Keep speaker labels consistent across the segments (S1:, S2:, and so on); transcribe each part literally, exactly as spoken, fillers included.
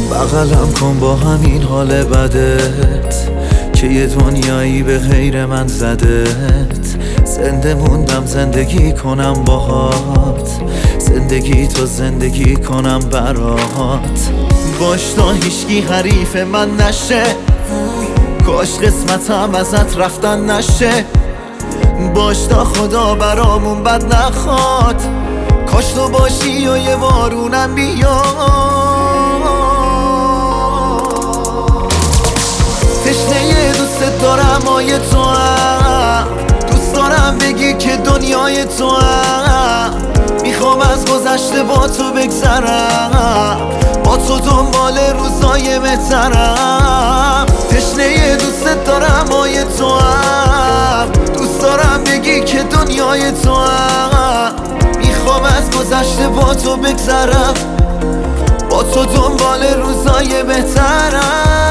S1: بغلم کن با همین حال بدت که یه دنیایی به غیر من زدت. زنده موندم زندگی کنم باهات، زندگی تو زندگی کنم برات. باش تا هیچکی حریف من نشه، کاش قسمتم ازت رفتن نشه. باش تا خدا برامون بد نخواد، کاش تو باشی و یه بارونم بیاد. تشنه دوست دارم آیه تو هم، دوست دارم بگی که دنیای تو هم. میخوام از گذشته با تو بگذرم، با تو دنبال روزای بهترم. تشنه دوست دارم آیه تو هم، دوست دارم بگی که دنیای تو هم. میخوام از گذشته با تو بگذرم، با تو دنبال روزای بهترم.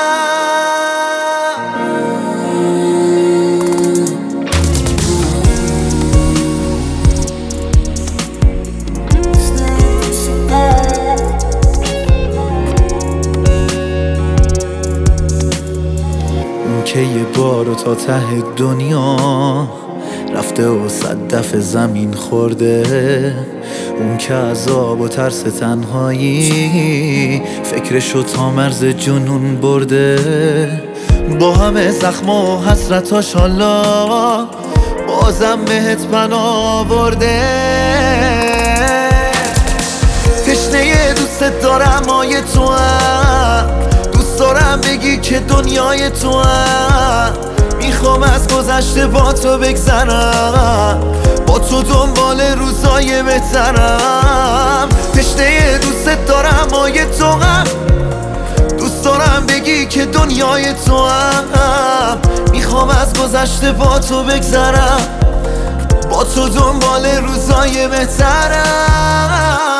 S1: که یه بار تا ته دنیا رفته و صد دفعه زمین خورده. اون که عذاب و ترس تنهایی فکرشو تا مرز جنون برده. با همه زخم و حسرتاش حالا بازم بهت پناه برده. تشنه دوست دارم آیه تو هم، دوست دارم بگی که دنیای تو هم. میخوام از گذشته با تو بگذرم، با تو دنبال روزای بهترم. تشنه دوست دارم آیه تو هم، دوست دارم بگی که دنیای تو هم. میخوام از گذشته با تو بگذرم، با تو دنبال روزای بهترم.